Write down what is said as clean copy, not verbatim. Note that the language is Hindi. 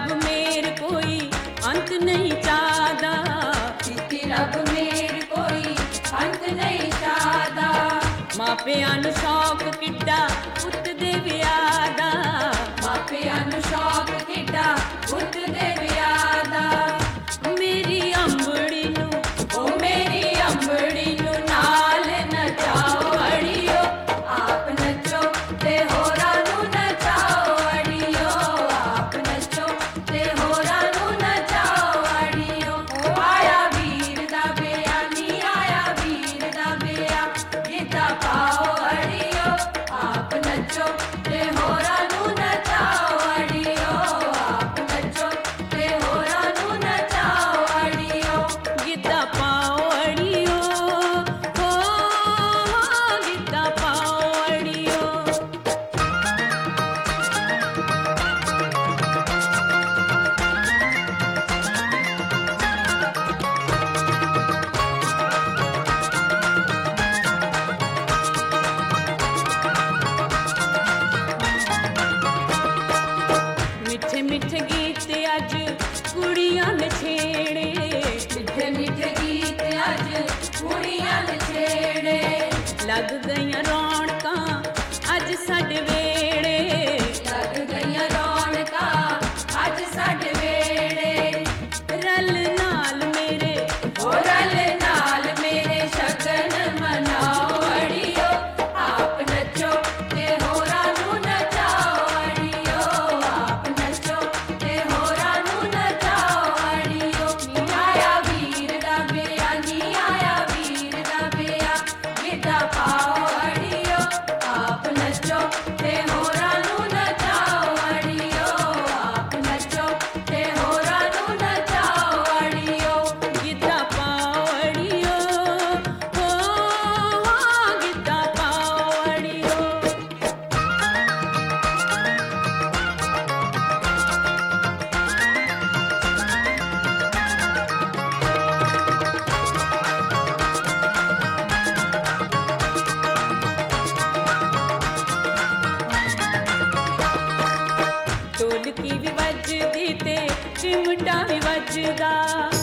रब मेर कोई अंत नहीं चाहदा, कीती रब मेर कोई अंत नहीं चाहदा। मापियां नूं शौक किड्डा पुत्त दे विआह दा, मापियां नूं शौक किड्डा पुत्त दे विआह दा। मेरी अंबड़ी नूं ओ मेरी अंबड़ी नूं नाल नचाओ अड़ियो, आप नचो ते होरां नूं नचाओ अड़ियो, आप नचो ते होरां नूं नचाओ अड़ियो। आया वीर दा बेआ नी आया वीर दा बेआ, गिद्धा पाओ अड़ियो, आप नचो ते होरां नूं नचाओ अड़ियो, आप नचो ते होरां नूं नचाओ अड़ियो। गिद्धा पाओ अड़ियो, हो गिद्धा पाओ अड़ियो। मिठे मिठे गीत अज कुड़ियां ने छेड़े, मिठे मिठे गीत अज कुड़ियां ने छेड़े, लग गईयां रौनकां अज साडे वेड़े, लग गईयां रौनकां अज साडे वेड़े। रल नाल मेरे ओ रल नाल मेरे शगन मनाओ अड़ियो, आप नचो ते होरां नूं नचाओ अड़ियो, आप नचो ते होरां नूं नचाओ अड़ियो। आया वीर दा बेआ नी आया वीर दा बेआ, गिद्धा पाओ अड़ियो, आप नचो ते होरां नूं नचाओ अड़ियो, आप नचो ते होरां नूं नचाओ अड़ियो। गिद्धा पाओ अड़ियो, हो गिद्धा पाओ अड़ियो। ढोलकी भी वजदी ते चिमटा भी वजदा,